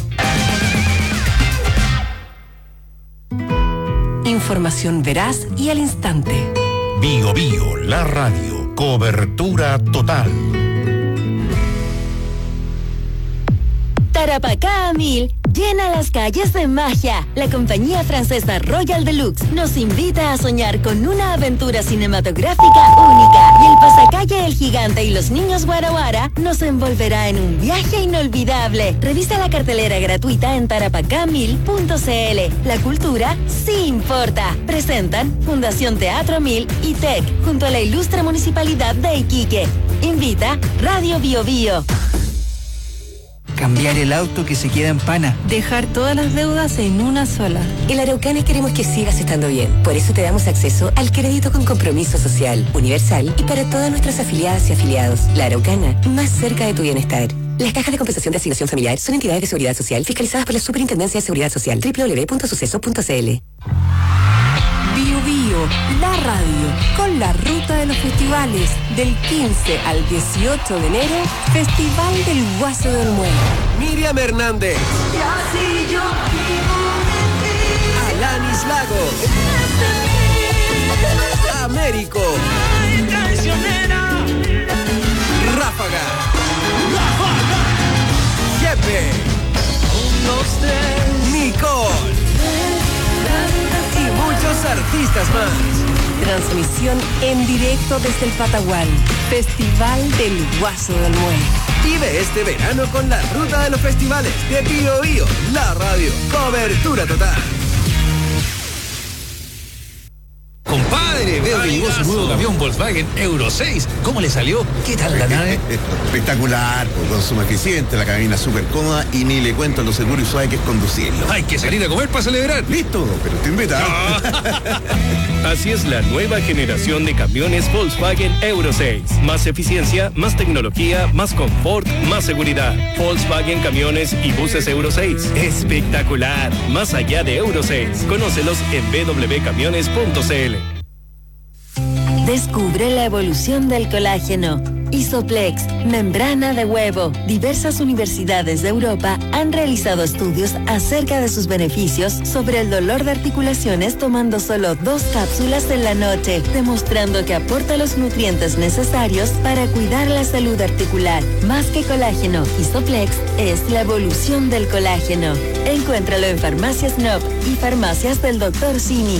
Información veraz y al instante. Bio Bio, la radio. Cobertura total. Tarapacá a mil llena las calles de magia. La compañía francesa Royal Deluxe nos invita a soñar con una aventura cinematográfica única. Y el pasacalle El Gigante y los niños Guara Guara nos envolverá en un viaje inolvidable. Revisa la cartelera gratuita en tarapacá mil punto c l. La cultura sí importa. Presentan Fundación Teatro Mil y T E C junto a la ilustre Municipalidad de Iquique. Invita Radio Bio Bio. Cambiar el auto que se queda en pana. Dejar todas las deudas en una sola. En la Araucana queremos que sigas estando bien. Por eso te damos acceso al crédito con compromiso social, universal y para todas nuestras afiliadas y afiliados. La Araucana, más cerca de tu bienestar. Las cajas de compensación de asignación familiar son entidades de seguridad social fiscalizadas por la Superintendencia de Seguridad Social. doble u doble u doble u punto suceso punto c l. Bio Bio, la radio, con la ruta de los festivales. Del quince al dieciocho de enero, Festival del Guaso de Olmué. Miriam Hernández. Alanis Lagos. Américo. Ráfaga. Jepe. Nicole. Y muchos artistas más. Transmisión en directo desde el Patagual. Festival del Guaso de Olmué. Vive este verano con la ruta de los festivales de Bio Bio, la radio. Cobertura total. Compadre, veo que llegó su nuevo camión Volkswagen Euro seis. ¿Cómo le salió? ¿Qué tal la nave? Espectacular, con consumo eficiente, la cabina súper cómoda y ni le cuento lo seguro y suave que es conducirlo. Hay que salir a comer para celebrar. Listo, pero te invita. Así es la nueva generación de camiones Volkswagen Euro seis. Más eficiencia, más tecnología, más confort, más seguridad. Volkswagen Camiones y Buses Euro seis. Espectacular. Más allá de Euro seis. Conócelos en w w w punto camiones punto c l. Descubre la evolución del colágeno. Isoplex, membrana de huevo. Diversas universidades de Europa han realizado estudios acerca de sus beneficios sobre el dolor de articulaciones tomando solo dos cápsulas en la noche, demostrando que aporta los nutrientes necesarios para cuidar la salud articular. Más que colágeno, Isoplex es la evolución del colágeno. Encuéntralo en Farmacias N O P y Farmacias del doctor Simi.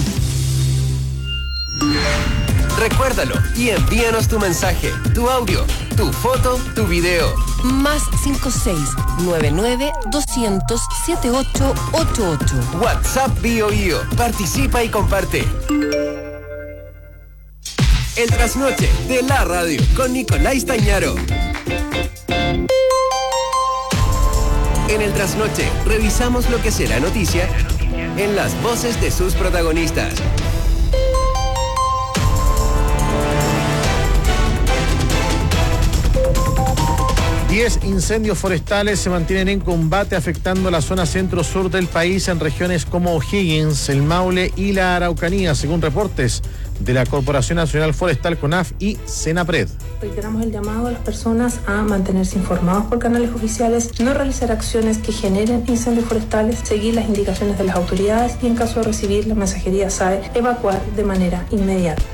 Recuérdalo y envíanos tu mensaje, tu audio, tu foto, tu video. Más cinco seis nueve nueve doscientos setenta y ocho ochenta y ocho. WhatsApp Bio Bio. Participa y comparte. El trasnoche de la radio con Nicolai Stañaro. En el trasnoche revisamos lo que será noticia en las voces de sus protagonistas. Diez incendios forestales se mantienen en combate afectando la zona centro-sur del país en regiones como O'Higgins, el Maule y la Araucanía, según reportes de la Corporación Nacional Forestal CONAF y Senapred. Reiteramos el llamado a las personas a mantenerse informados por canales oficiales, no realizar acciones que generen incendios forestales, seguir las indicaciones de las autoridades y en caso de recibir la mensajería S A E, evacuar de manera inmediata.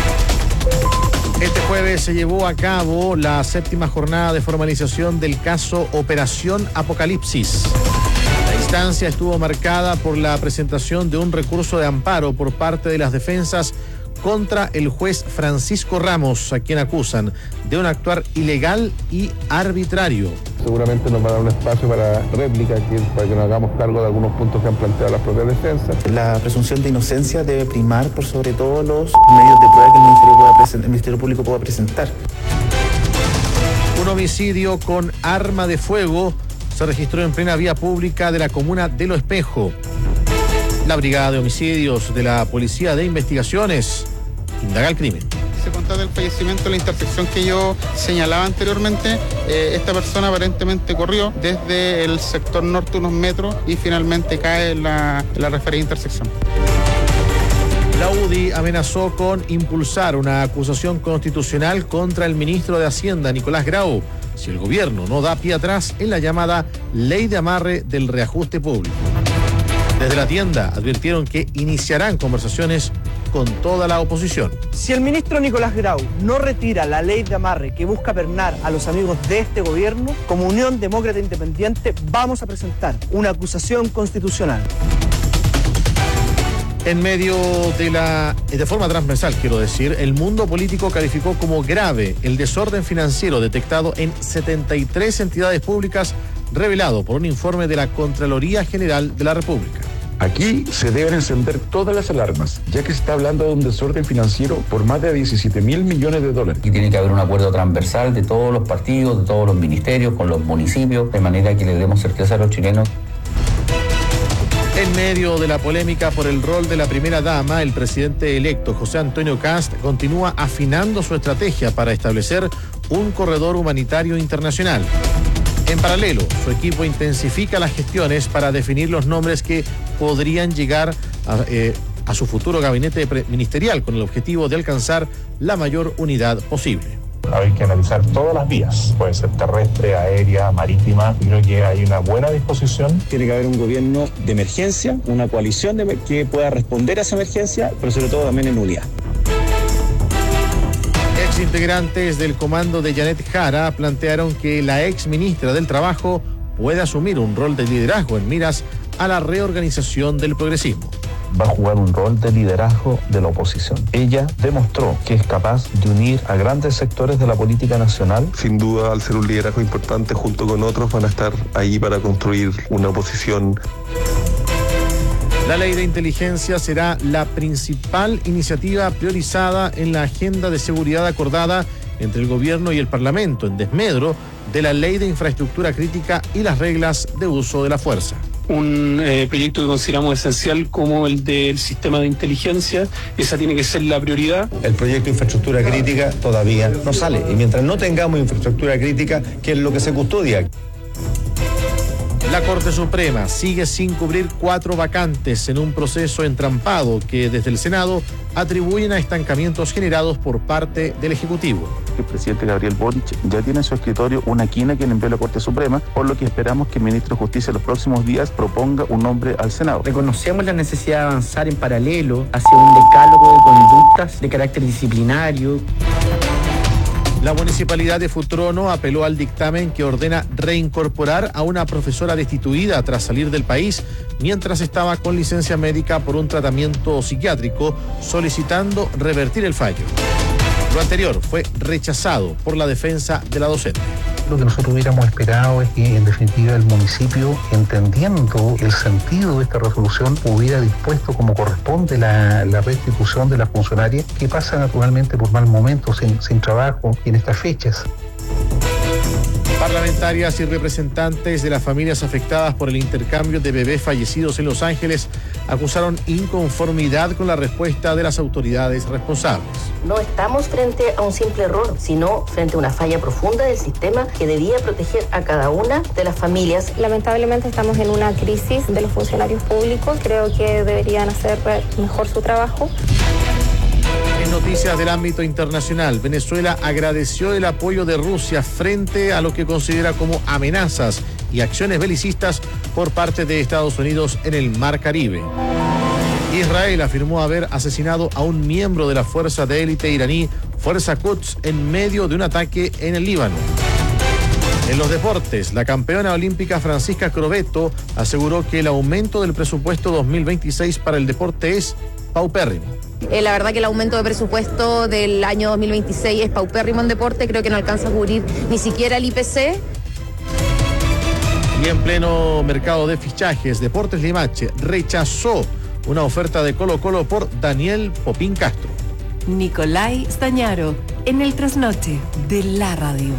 Este jueves se llevó a cabo la séptima jornada de formalización del caso Operación Apocalipsis. La instancia estuvo marcada por la presentación de un recurso de amparo por parte de las defensas contra el juez Francisco Ramos, a quien acusan de un actuar ilegal y arbitrario. seguramente nos va a dar un espacio para réplica, que, para que nos hagamos cargo de algunos puntos que han planteado las propias defensas. La presunción de inocencia debe primar por sobre todo los medios de prueba que el Ministerio, pueda presen- el Ministerio Público pueda presentar. Un homicidio con arma de fuego se registró en plena vía pública de la comuna de Lo Espejo. La Brigada de Homicidios de la Policía de Investigaciones indaga el crimen. Se constata el fallecimiento en la intersección que yo señalaba anteriormente. Eh, esta persona aparentemente corrió desde el sector norte unos metros y finalmente cae en la, en la referida intersección. La U D I amenazó con impulsar una acusación constitucional contra el ministro de Hacienda, Nicolás Grau, si el gobierno no da pie atrás en la llamada ley de amarre del reajuste público. Desde la tienda advirtieron que iniciarán conversaciones con toda la oposición. Si el ministro Nicolás Grau no retira la ley de amarre que busca pernar a los amigos de este gobierno, como Unión Demócrata Independiente vamos a presentar una acusación constitucional. En medio de la, de forma transversal quiero decir, el mundo político calificó como grave el desorden financiero detectado en setenta y tres entidades públicas revelado por un informe de la Contraloría General de la República. Aquí se deben encender todas las alarmas, ya que se está hablando de un desorden financiero por más de diecisiete mil millones de dólares. Y tiene que haber un acuerdo transversal de todos los partidos, de todos los ministerios, con los municipios, de manera que le demos certeza a los chilenos. En medio de la polémica por el rol de la primera dama, el presidente electo José Antonio Kast continúa afinando su estrategia para establecer un corredor humanitario internacional. En paralelo, su equipo intensifica las gestiones para definir los nombres que podrían llegar a, eh, a su futuro gabinete ministerial con el objetivo de alcanzar la mayor unidad posible. Hay que analizar todas las vías, puede ser terrestre, aérea, marítima. Creo que hay una buena disposición. Tiene que haber un gobierno de emergencia, una coalición de, que pueda responder a esa emergencia, pero sobre todo también en unidad. Ex integrantes del comando de Janet Jara plantearon que la ex ministra del Trabajo puede asumir un rol de liderazgo en miras a la reorganización del progresismo. Va a jugar un rol de liderazgo de la oposición. Ella demostró que es capaz de unir a grandes sectores de la política nacional. Sin duda, al ser un liderazgo importante, junto con otros, van a estar ahí para construir una oposición. La ley de inteligencia será la principal iniciativa priorizada en la agenda de seguridad acordada entre el gobierno y el Parlamento, en desmedro de la ley de infraestructura crítica y las reglas de uso de la fuerza. Un eh, proyecto que consideramos esencial como el del sistema de inteligencia, esa tiene que ser la prioridad. El proyecto de infraestructura crítica todavía no sale, y mientras no tengamos infraestructura crítica, ¿qué es lo que se custodia? La Corte Suprema sigue sin cubrir cuatro vacantes en un proceso entrampado que desde el Senado atribuyen a estancamientos generados por parte del Ejecutivo. El presidente Gabriel Boric ya tiene en su escritorio una quina que le envió a la Corte Suprema, por lo que esperamos que el ministro de Justicia en los próximos días proponga un nombre al Senado. Reconocemos la necesidad de avanzar en paralelo hacia un decálogo de conductas de carácter disciplinario. La Municipalidad de Futrono apeló al dictamen que ordena reincorporar a una profesora destituida tras salir del país mientras estaba con licencia médica por un tratamiento psiquiátrico, solicitando revertir el fallo. Lo anterior fue rechazado por la defensa de la docente. Lo que nosotros hubiéramos esperado es que, en definitiva, el municipio, entendiendo el sentido de esta resolución, hubiera dispuesto como corresponde la, la restitución de la funcionaria, que pasa naturalmente por mal momento, sin, sin trabajo y en estas fechas. Parlamentarias y representantes de las familias afectadas por el intercambio de bebés fallecidos en Los Ángeles acusaron inconformidad con la respuesta de las autoridades responsables. No estamos frente a un simple error, sino frente a una falla profunda del sistema que debía proteger a cada una de las familias. Lamentablemente estamos en una crisis de los funcionarios públicos. Creo que deberían hacer mejor su trabajo. En noticias del ámbito internacional, Venezuela agradeció el apoyo de Rusia frente a lo que considera como amenazas y acciones belicistas por parte de Estados Unidos en el Mar Caribe. Israel afirmó haber asesinado a un miembro de la fuerza de élite iraní, Fuerza Quds, en medio de un ataque en el Líbano. En los deportes, la campeona olímpica Francisca Crovetto aseguró que el aumento del presupuesto dos mil veintiséis para el deporte es paupérrimo. Eh, la verdad que el aumento de presupuesto del año dos mil veintiséis es paupérrimo en deporte, creo que no alcanza a cubrir ni siquiera el I P C. Y en pleno mercado de fichajes, Deportes Limache rechazó una oferta de Colo-Colo por Daniel Popín Castro. Nicolai Stañaro, en el trasnoche de la radio.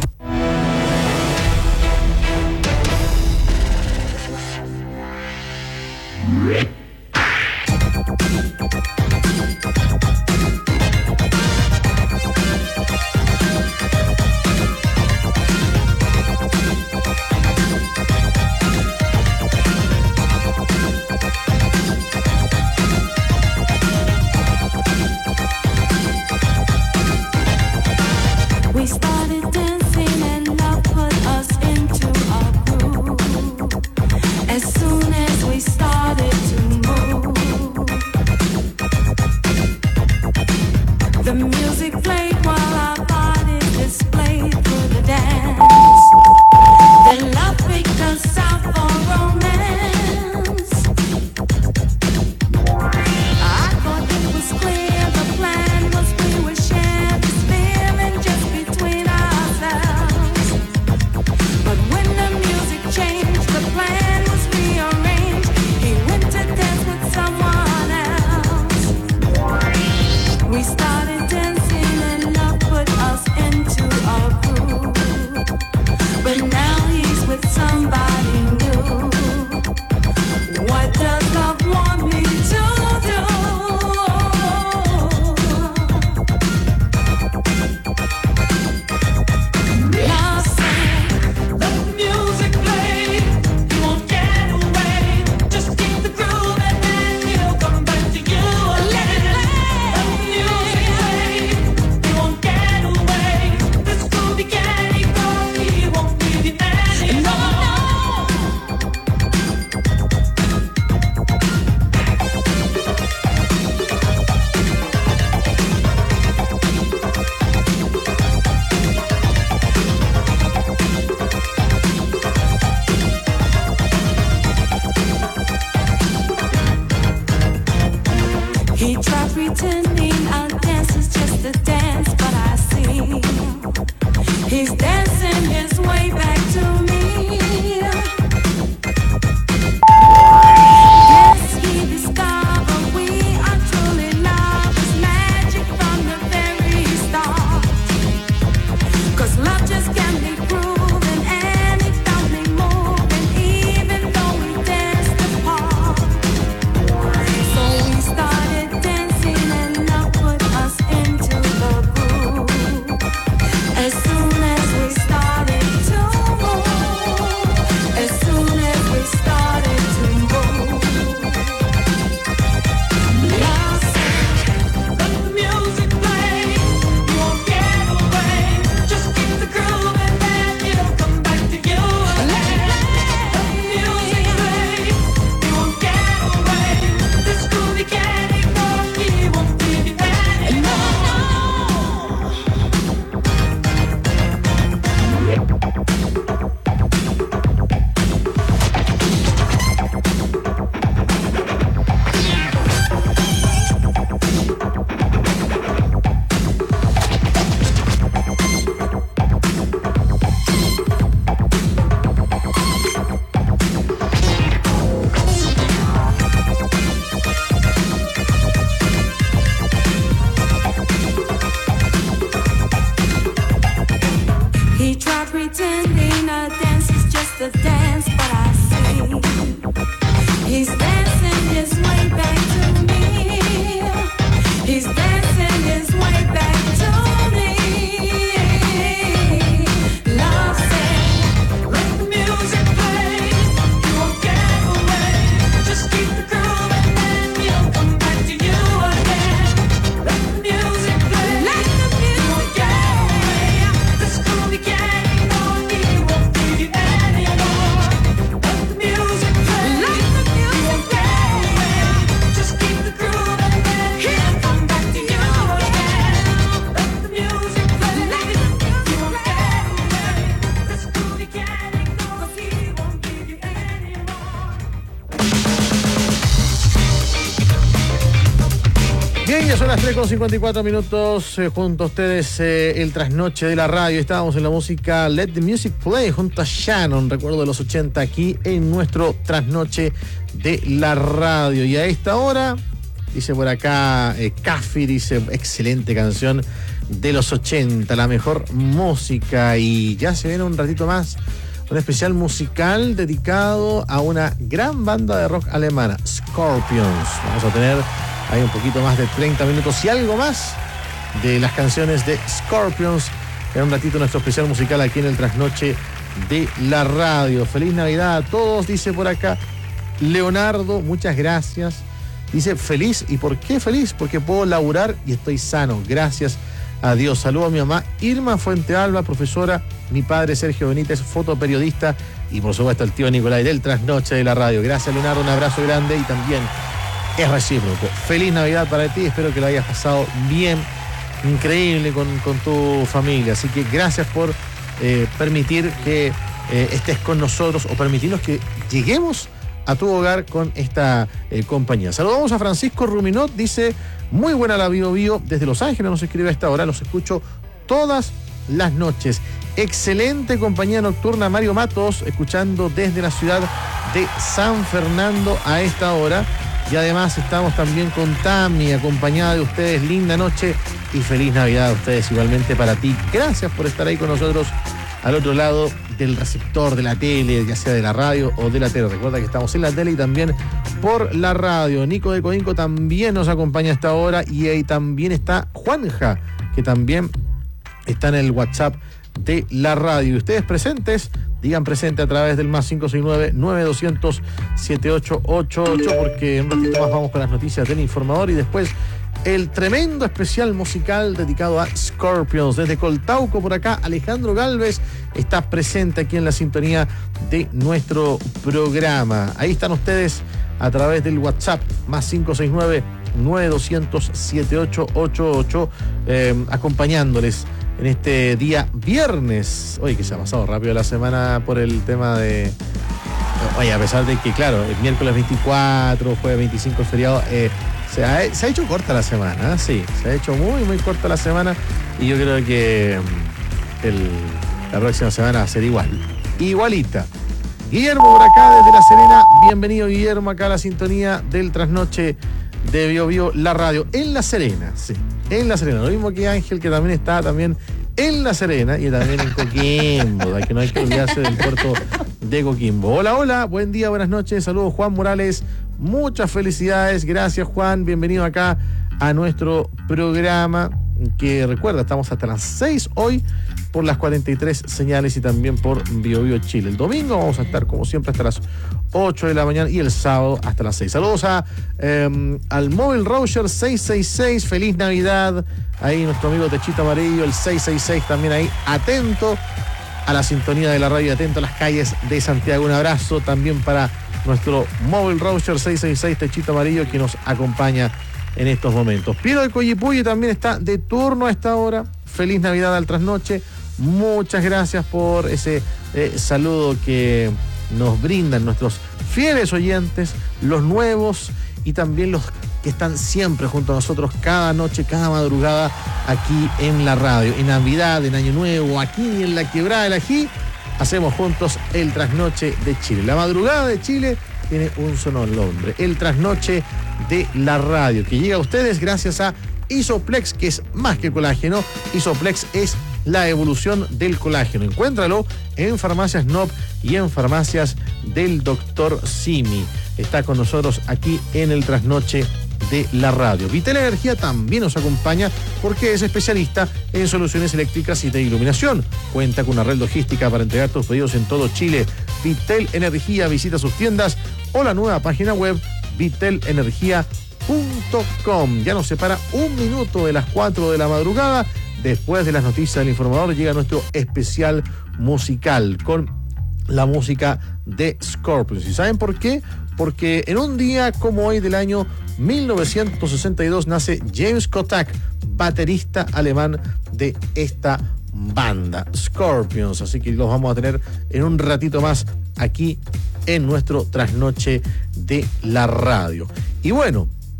ya son las tres con cincuenta y cuatro minutos, eh, junto a ustedes eh, el trasnoche de la radio. Estábamos en la música Let the Music Play junto a Shannon, recuerdo de los ochenta, aquí en nuestro trasnoche de la radio. Y a esta hora, dice por acá eh, Caffi, dice, excelente canción de los ochenta, la mejor música. Y ya se viene un ratito más un especial musical dedicado a una gran banda de rock alemana, Scorpions. Vamos a tener hay un poquito más de treinta minutos y algo más de las canciones de Scorpions. En un ratito nuestro especial musical aquí en el trasnoche de la radio. Feliz Navidad a todos, dice por acá Leonardo, muchas gracias. Dice feliz, ¿y por qué feliz? Porque puedo laburar y estoy sano, gracias a Dios. Saludo a mi mamá Irma Fuentealba, profesora, mi padre Sergio Benítez, fotoperiodista, y por supuesto el tío Nicolai del trasnoche de la radio. Gracias Leonardo, un abrazo grande y también es recíproco. Feliz Navidad para ti, espero que lo hayas pasado bien, increíble con, con tu familia. Así que gracias por eh, permitir que eh, estés con nosotros o permitirnos que lleguemos a tu hogar con esta eh, compañía. Saludamos a Francisco Ruminot, dice, muy buena la Bio Bio, desde Los Ángeles nos escribe a esta hora, los escucho todas las noches. Excelente compañía nocturna, Mario Matos, escuchando desde la ciudad de San Fernando a esta hora. Y además estamos también con Tami, acompañada de ustedes. Linda noche y feliz Navidad a ustedes igualmente para ti. Gracias por estar ahí con nosotros al otro lado del receptor de la tele, ya sea de la radio o de la tele. Recuerda que estamos en la tele y también por la radio. Nico de Coinco también nos acompaña a esta hora y ahí también está Juanja, que también está en el WhatsApp de la radio. Y ustedes presentes, digan presente a través del más cinco seis nueve, nueve dos cero cero, siete ocho ocho ocho, porque en un ratito más vamos con las noticias del informador y después el tremendo especial musical dedicado a Scorpions. Desde Coltauco por acá, Alejandro Galvez está presente aquí en la sintonía de nuestro programa. Ahí están ustedes a través del WhatsApp más cinco seis nueve, nueve dos cero cero, siete ocho ocho ocho, eh, acompañándoles en este día viernes. Oye, que se ha pasado rápido la semana por el tema de... Oye, a pesar de que, claro, el miércoles veinticuatro, jueves veinticinco, feriado, eh, se, ha, se ha hecho corta la semana, ¿eh? Sí, se ha hecho muy, muy corta la semana y yo creo que el, la próxima semana va a ser igual, igualita. Guillermo por acá desde La Serena, bienvenido Guillermo acá a la sintonía del trasnoche de Bio Bio, la radio, en La Serena, sí, en La Serena, lo mismo que Ángel, que también está también en La Serena y también en Coquimbo, que no hay que olvidarse del puerto de Coquimbo. Hola, hola, buen día, buenas noches, saludos Juan Morales, muchas felicidades, gracias Juan, bienvenido acá a nuestro programa, que recuerda, estamos hasta las seis hoy por las cuarenta y tres señales y también por Bio Bio Chile. El domingo vamos a estar como siempre hasta las ocho de la mañana y el sábado hasta las seis. Saludos a eh, al Móvil Roger seis seis seis, feliz Navidad. Ahí nuestro amigo Techito Amarillo, el seis seis seis también ahí, atento a la sintonía de la radio, atento a las calles de Santiago. Un abrazo también para nuestro Móvil Roger seis seis seis, Techito Amarillo, que nos acompaña en estos momentos. Piero de Coyipulli también está de turno a esta hora. Feliz Navidad al trasnoche. Muchas gracias por ese eh, saludo que nos brindan nuestros fieles oyentes, los nuevos y también los que están siempre junto a nosotros cada noche, cada madrugada aquí en la radio. En Navidad, en Año Nuevo, aquí en la Quebrada del Ají, hacemos juntos el trasnoche de Chile. La madrugada de Chile tiene un solo nombre, el trasnoche de la radio, que llega a ustedes gracias a Isoplex, que es más que colágeno. Isoplex es la evolución del colágeno. Encuéntralo en Farmacias N O P y en Farmacias del Doctor Simi. Está con nosotros aquí en el trasnoche de la radio. Vitel Energía también nos acompaña porque es especialista en soluciones eléctricas y de iluminación. Cuenta con una red logística para entregar tus pedidos en todo Chile. Vitel Energía, visita sus tiendas o la nueva página web vitel energía punto com. Ya nos separa un minuto de las cuatro de la madrugada. Después de las noticias del informador llega nuestro especial musical con la música de Scorpions. ¿Y saben por qué? Porque en un día como hoy del año mil novecientos sesenta y dos nace James Kotak, baterista alemán de esta banda, Scorpions. Así que los vamos a tener en un ratito más aquí en nuestro trasnoche de la radio. Y bueno,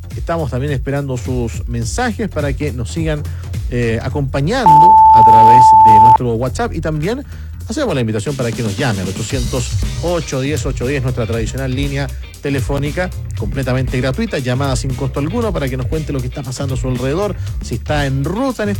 Estamos también esperando sus mensajes para que nos sigan eh, acompañando a través de nuestro WhatsApp, y también hacemos la invitación para que nos llamen al ochocientos, ocho diez, ocho diez, nuestra tradicional línea telefónica completamente gratuita, llamada sin costo alguno, para que nos cuente lo que está pasando a su alrededor, si está en ruta en este